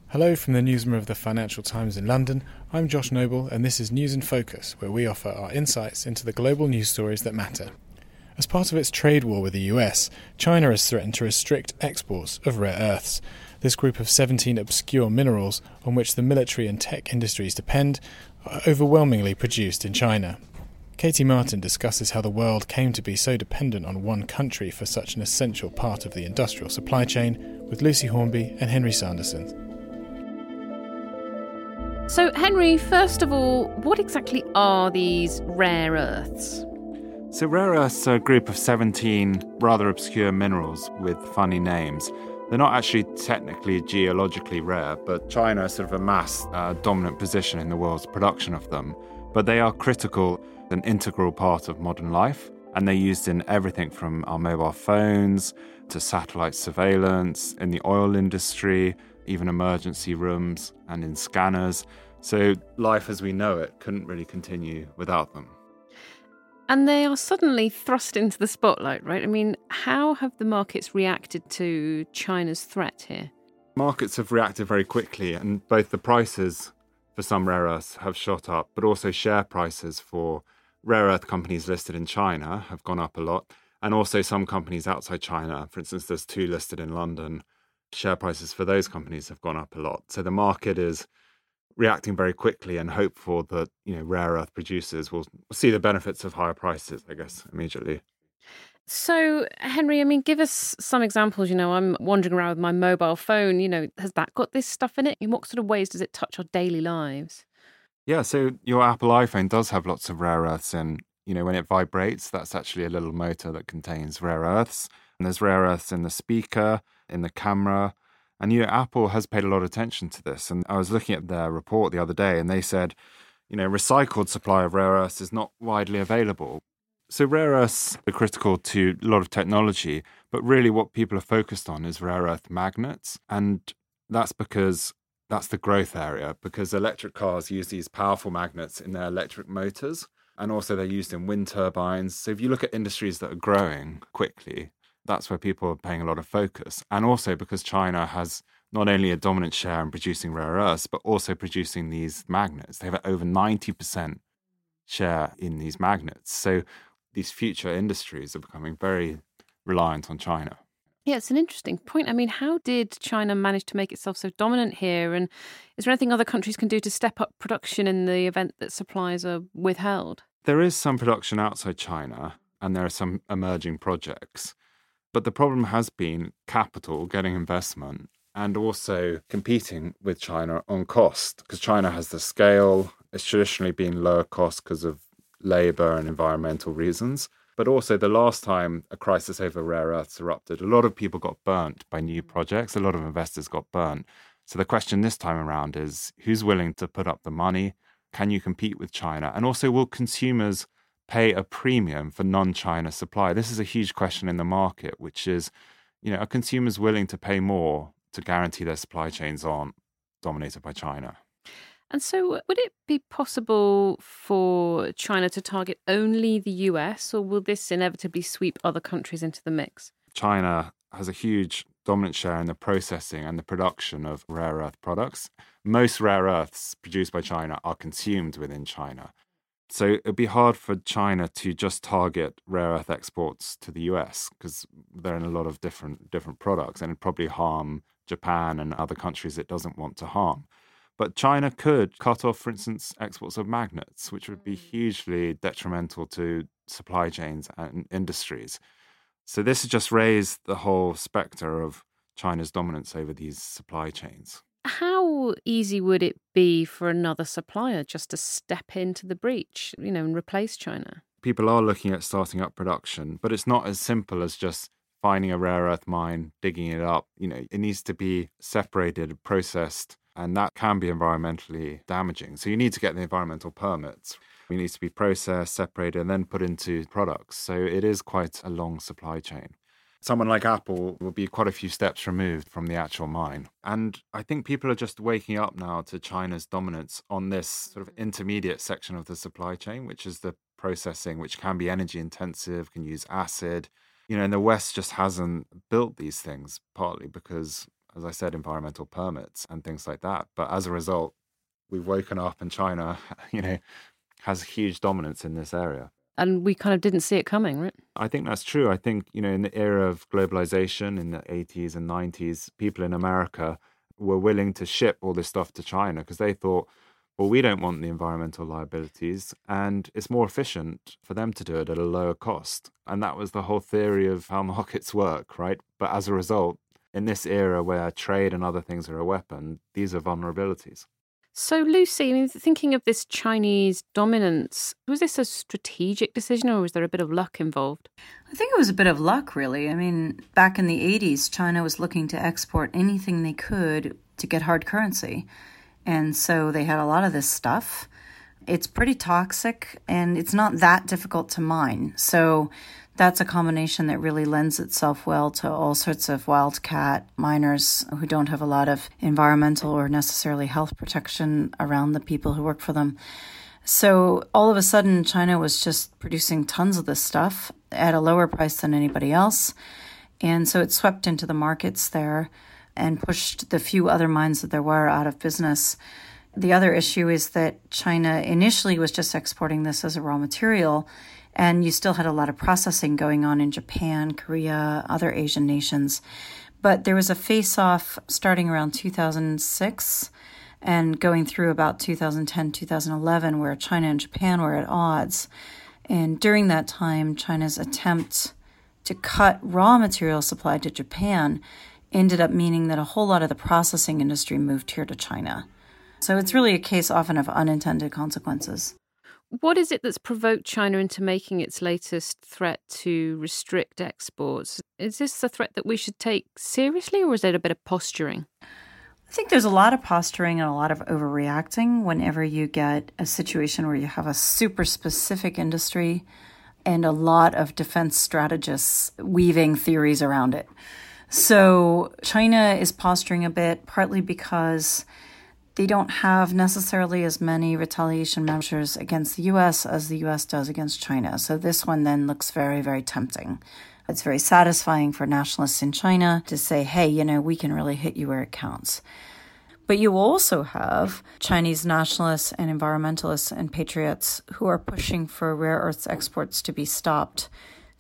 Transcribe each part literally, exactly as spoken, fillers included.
Hello from the newsroom of the Financial Times in London. I'm Josh Noble, and this is News in Focus, where we offer our insights into the global news stories that matter. As part of its trade war with the U S, China has threatened to restrict exports of rare earths. This group of seventeen obscure minerals, on which the military and tech industries depend, are overwhelmingly produced in China. Katie Martin discusses how the world came to be so dependent on one country for such an essential part of the industrial supply chain, with Lucy Hornby and Henry Sanderson. So, Henry, first of all, what exactly are these rare earths? So rare earths are a group of seventeen rather obscure minerals with funny names. They're not actually technically geologically rare, but China sort of amassed a dominant position in the world's production of them. But they are critical, an integral part of modern life, and they're used in everything from our mobile phones to satellite surveillance, in the oil industry, even emergency rooms and in scanners. So life as we know it couldn't really continue without them. And they are suddenly thrust into the spotlight, right? I mean, how have the markets reacted to China's threat here? Markets have reacted very quickly, and both the prices for some rare earths have shot up, but also share prices for rare earth companies listed in China have gone up a lot, and also some companies outside China. For instance, there's two listed in London. Share prices for those companies have gone up a lot. So the market is reacting very quickly and hopeful that, you know, rare earth producers will see the benefits of higher prices, I guess, immediately. So, Henry, I mean, give us some examples. You know, I'm wandering around with my mobile phone. You know, has that got this stuff in it? In what sort of ways does it touch our daily lives? Yeah, so your Apple iPhone does have lots of rare earths in. You know, when it vibrates, that's actually a little motor that contains rare earths. And there's rare earths in the speaker, in the camera. And, you know, Apple has paid a lot of attention to this. And I was looking at their report the other day, and they said, you know, recycled supply of rare earths is not widely available. So rare earths are critical to a lot of technology, but really what people are focused on is rare earth magnets. And that's because that's the growth area, because electric cars use these powerful magnets in their electric motors, and also they're used in wind turbines. So if you look at industries that are growing quickly, that's where people are paying a lot of focus. And also because China has not only a dominant share in producing rare earths, but also producing these magnets. They have over ninety percent share in these magnets. So these future industries are becoming very reliant on China. Yeah, it's an interesting point. I mean, how did China manage to make itself so dominant here? And is there anything other countries can do to step up production in the event that supplies are withheld? There is some production outside China, and there are some emerging projects. But the problem has been capital, getting investment, and also competing with China on cost, because China has the scale. It's traditionally been lower cost because of labour and environmental reasons. But also the last time a crisis over rare earths erupted, a lot of people got burnt by new projects. A lot of investors got burnt. So the question this time around is, who's willing to put up the money? Can you compete with China? And also, will consumers pay a premium for non-China supply? This is a huge question in the market, which is, you know, are consumers willing to pay more to guarantee their supply chains aren't dominated by China? And so would it be possible for China to target only the U S, or will this inevitably sweep other countries into the mix? China has a huge dominant share in the processing and the production of rare earth products. Most rare earths produced by China are consumed within China. So it'd be hard for China to just target rare earth exports to the U S because they're in a lot of different different products, and it'd probably harm Japan and other countries it doesn't want to harm. But China could cut off, for instance, exports of magnets, which would be hugely detrimental to supply chains and industries. So this has just raised the whole spectre of China's dominance over these supply chains. How easy would it be for another supplier just to step into the breach, you know, and replace China? People are looking at starting up production, but it's not as simple as just finding a rare earth mine, digging it up. You know, it needs to be separated, processed, and that can be environmentally damaging. So you need to get the environmental permits. It needs to be processed, separated, and then put into products. So it is quite a long supply chain. Someone like Apple will be quite a few steps removed from the actual mine. And I think people are just waking up now to China's dominance on this sort of intermediate section of the supply chain, which is the processing, which can be energy intensive, can use acid. You know, and the West just hasn't built these things, partly because as I said, environmental permits and things like that. But as a result, we've woken up and China, you know, has huge dominance in this area. And we kind of didn't see it coming, right? I think that's true. I think, you know, in the era of globalization in the eighties and nineties, people in America were willing to ship all this stuff to China because they thought, well, we don't want the environmental liabilities and it's more efficient for them to do it at a lower cost. And that was the whole theory of how markets work, right? But as a result, in this era where trade and other things are a weapon, these are vulnerabilities. So, Lucy, I mean, thinking of this Chinese dominance, was this a strategic decision or was there a bit of luck involved? I think it was a bit of luck, really. I mean, back in the eighties, China was looking to export anything they could to get hard currency. And so they had a lot of this stuff. It's pretty toxic and it's not that difficult to mine. So that's a combination that really lends itself well to all sorts of wildcat miners who don't have a lot of environmental or necessarily health protection around the people who work for them. So all of a sudden, China was just producing tons of this stuff at a lower price than anybody else. And so it swept into the markets there and pushed the few other mines that there were out of business. The other issue is that China initially was just exporting this as a raw material, and you still had a lot of processing going on in Japan, Korea, other Asian nations. But there was a face-off starting around two thousand six and going through about two thousand ten, two thousand eleven, where China and Japan were at odds. And during that time, China's attempt to cut raw material supply to Japan ended up meaning that a whole lot of the processing industry moved here to China. So it's really a case often of unintended consequences. What is it that's provoked China into making its latest threat to restrict exports? Is this a threat that we should take seriously, or is it a bit of posturing? I think there's a lot of posturing and a lot of overreacting whenever you get a situation where you have a super specific industry and a lot of defense strategists weaving theories around it. So China is posturing a bit, partly because they don't have necessarily as many retaliation measures against the U S as the U S does against China. So this one then looks very, very tempting. It's very satisfying for nationalists in China to say, hey, you know, we can really hit you where it counts. But you also have Chinese nationalists and environmentalists and patriots who are pushing for rare earths exports to be stopped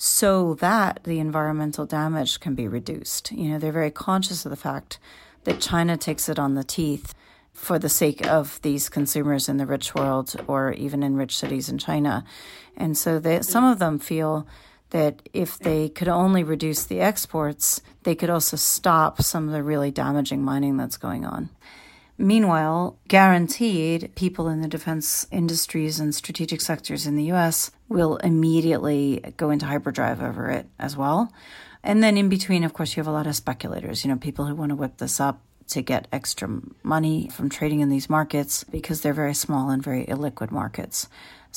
so that the environmental damage can be reduced. You know, they're very conscious of the fact that China takes it on the teeth for the sake of these consumers in the rich world or even in rich cities in China. And so they, some of them feel that if they could only reduce the exports, they could also stop some of the really damaging mining that's going on. Meanwhile, guaranteed, people in the defense industries and strategic sectors in the U S will immediately go into hyperdrive over it as well. And then in between, of course, you have a lot of speculators, you know, people who want to whip this up to get extra money from trading in these markets because they're very small and very illiquid markets.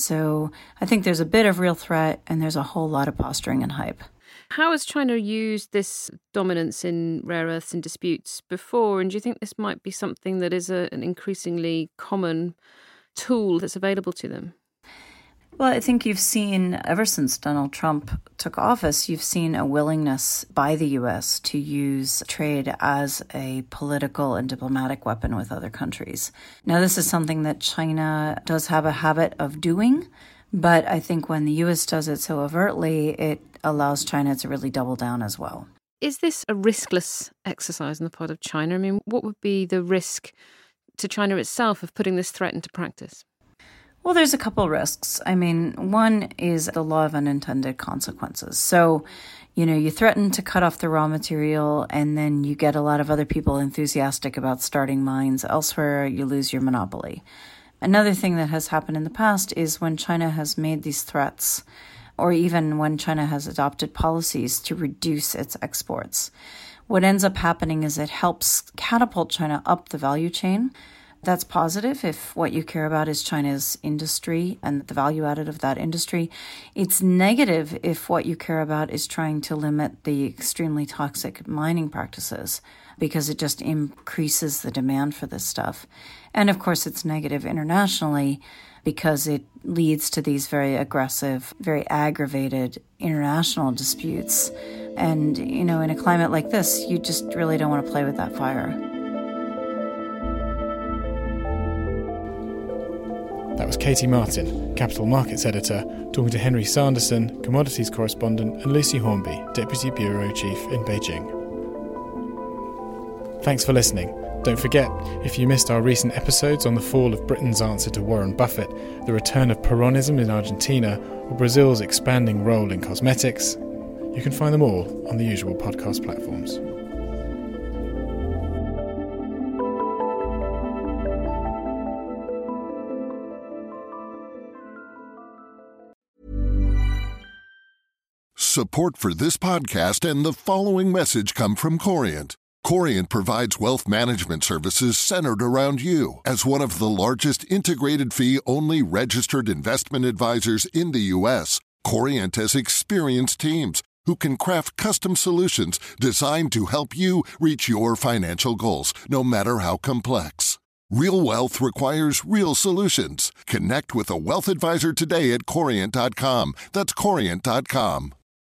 So I think there's a bit of real threat and there's a whole lot of posturing and hype. How has China used this dominance in rare earths in disputes before? And do you think this might be something that is a, an increasingly common tool that's available to them? Well, I think you've seen, ever since Donald Trump took office, you've seen a willingness by the U S to use trade as a political and diplomatic weapon with other countries. Now, this is something that China does have a habit of doing, but I think when the U S does it so overtly, it allows China to really double down as well. Is this a riskless exercise on the part of China? I mean, what would be the risk to China itself of putting this threat into practice? Well, there's a couple risks. I mean, one is the law of unintended consequences. So, you know, you threaten to cut off the raw material and then you get a lot of other people enthusiastic about starting mines elsewhere, you lose your monopoly. Another thing that has happened in the past is when China has made these threats, or even when China has adopted policies to reduce its exports, what ends up happening is it helps catapult China up the value chain. That's positive if what you care about is China's industry and the value added of that industry. It's negative if what you care about is trying to limit the extremely toxic mining practices, because it just increases the demand for this stuff. And of course, it's negative internationally because it leads to these very aggressive, very aggravated international disputes And, you know, in a climate like this, you just really don't want to play with that fire. That was Katie Martin, Capital Markets Editor, talking to Henry Sanderson, Commodities Correspondent, and Lucy Hornby, Deputy Bureau Chief in Beijing. Thanks for listening. Don't forget, if you missed our recent episodes on the fall of Britain's answer to Warren Buffett, the return of Peronism in Argentina, or Brazil's expanding role in cosmetics, you can find them all on the usual podcast platforms. Support for this podcast and the following message come from Corient. Corient provides wealth management services centered around you. As one of the largest integrated fee-only registered investment advisors in the U S, Corient has experienced teams who can craft custom solutions designed to help you reach your financial goals, no matter how complex. Real wealth requires real solutions. Connect with a wealth advisor today at Corient dot com. That's Corient dot com.